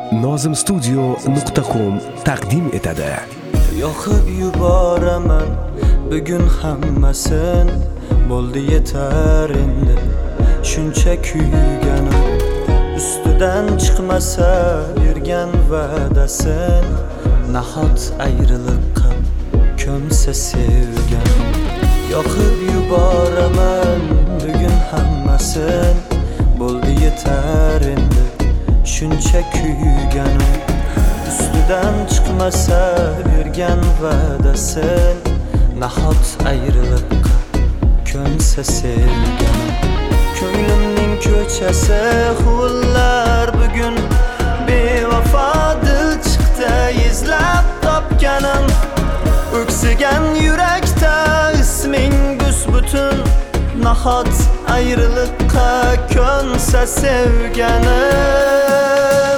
nozimstudio.com taqdim etadi. Yoqib yuboraman bugun hammasin, bo'ldi yetar endi shuncha kuyganim. Ustidan chiqmasa yurgan va'dasin, nahot ayriliqqa ko'msa sevgan. Yoqib yuboraman bugun hammasin, bo'ldi yetar endi shuncha kuyganim. Ustidan chiqmasa yurgan va'dasin, nahot ayriliqqa ko'msa sevgan. Ko'nglimning ko'chasi huvullar bugun bevafo dil chiqdi izlab topganim. O'ksigan yurakda isming bus-butun, nahot ayriliqqa ko'nsa sevganim.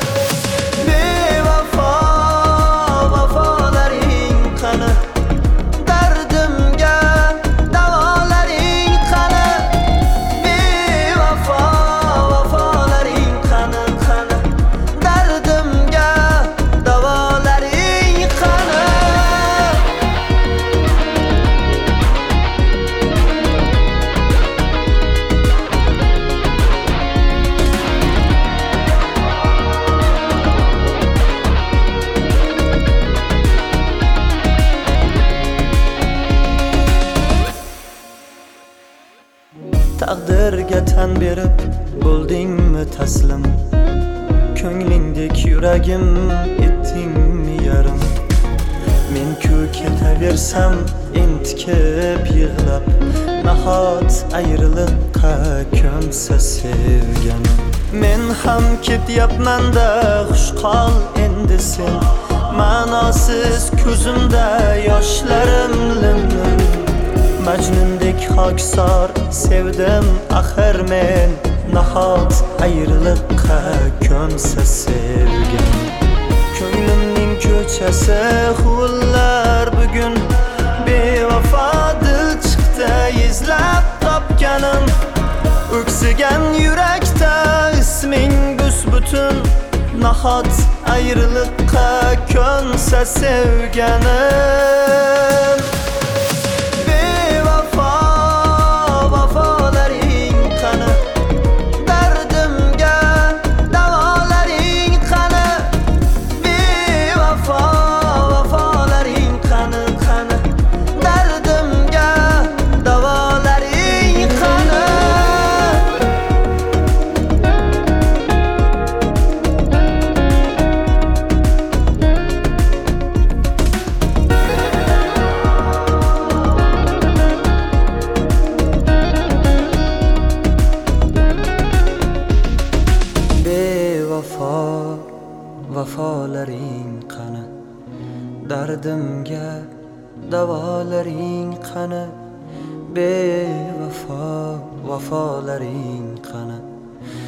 Bevafo vafolaring qani, dardimga davolaring qani. Bevafo vafolaring qani, dardimga davolaring qani. Taqdirga tan berib bo'ldingmi taslim, ko'nglingdek yuragim etdingmi yarim. Men-ku ketaversam entikib yig'lab, nahot ayriliqqa ko'msa sevganim. Men ham ketyapman-da xush qol endi sen, ma'nosiz ko'zimda yoshlarim lim-lim. Majnundek xokisor sevdim axir men, nahot ayriliqqa ko'msa sevgan. Ko'nglimning ko'chasi huvullar bugun bevafo dil chiqdi izlab topganim. O'ksigan yurakda isming bus-butun, nahot ayriliqqa ko'nsa sevganim. Vafolaring qani, dardimga davolaring qani. Bevafo vafolaring qani, dardimga davolaring qani. Vafolaring qani, dardimga davolaring qani. Bevafo vafolaring qani,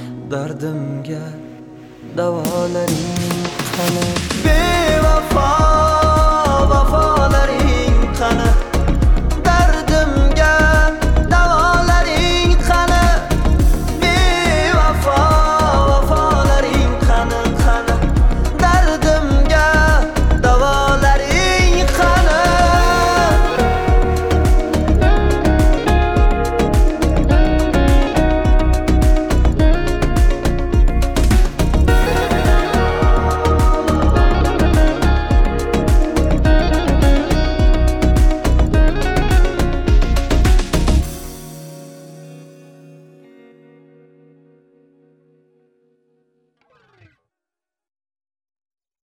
dardimga davolaring qani. Bevafo